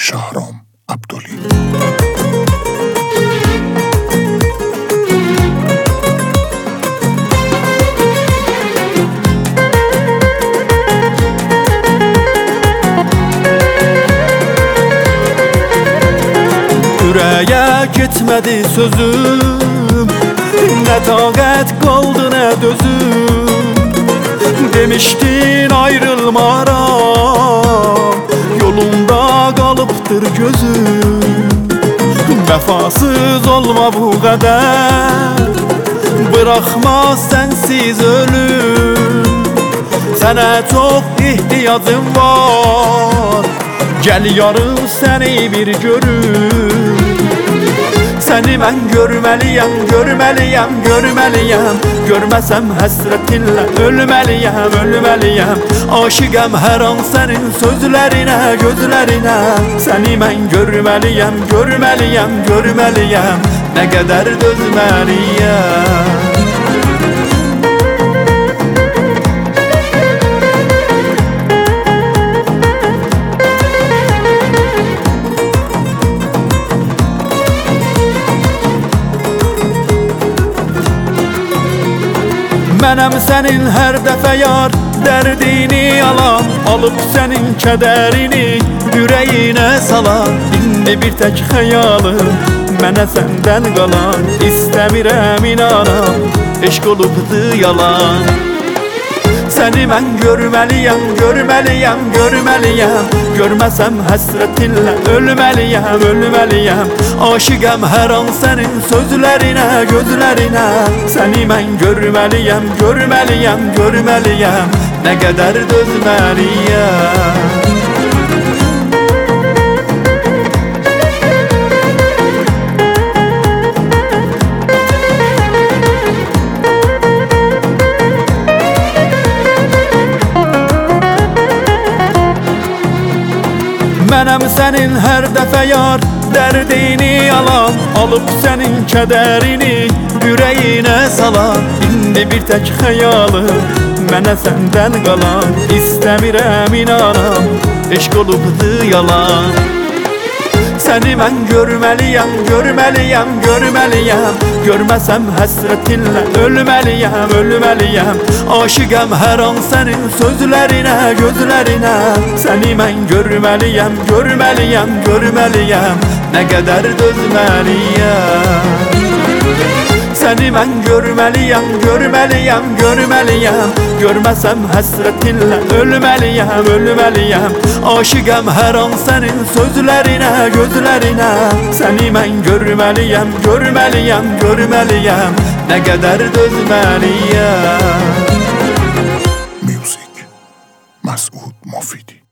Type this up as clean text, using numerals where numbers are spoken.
Şahram Abduli. Ürəyə getmədi sözüm, nə taqət qaldı nə dözüm. Demişdin ayrılmaram, yolunda qalıbdır gözüm. Vəfasız olma bu qədər, bıraxma sənsiz ölüm. Sənə çox ehtiyacım var, gəl yarın səni bir görüm. Səni mən görməliyəm, görməliyəm, görməliyəm. Görməsəm həsrətinlə ölməliyəm, ölməliyəm. Aşiqəm hər an sənin sözlərinə, gözlərinə. Səni mən görməliyəm, görməliyəm, görməliyəm. Nə qədər dözməliyəm. Mənəm sənin hər dəfə yar dərdini alan, alıb sənin kədərini ürəyinə salan. İndi bir tək xəyalım mənə səndən qalan, İstəmirəm inanam, eşq olubdu yalan. Səni mən görməliyəm, görməliyəm, görməliyəm. Görməsəm həsrətinlə ölməliyəm, ölməliyəm. Aşiqəm hər an sənin sözlərinə, gözlərinə. Səni mən görməliyəm, görməliyəm, görməliyəm. Nə qədər dözməliyəm. Mənəm sənin hər dəfə yar dərdini alan, alıb sənin kədərini ürəyinə salan. İndi bir tək xəyalım mənə səndən qalan, İstəmirəm inanam, eşq olubdu yalan. Səni mən görməliyəm, görməliyəm, görməliyəm. Görməsəm həsrətinlə ölməliyəm, ölməliyəm. Aşiqəm hər an sənin sözlərinə, gözlərinə. Səni mən görməliyəm, görməliyəm, görməliyəm. Nə qədər dözməliyəm. Səni mən görməliyəm, görməliyəm, görməliyəm. Görməsəm həsrətinlə ölməliyəm, ölməliyəm. Aşiqəm hər an sənin sözlərinə, gözlərinə. Səni mən görməliyəm, görməliyəm, görməliyəm. Nə qədər dözməliyəm. Music Masud Mofidi.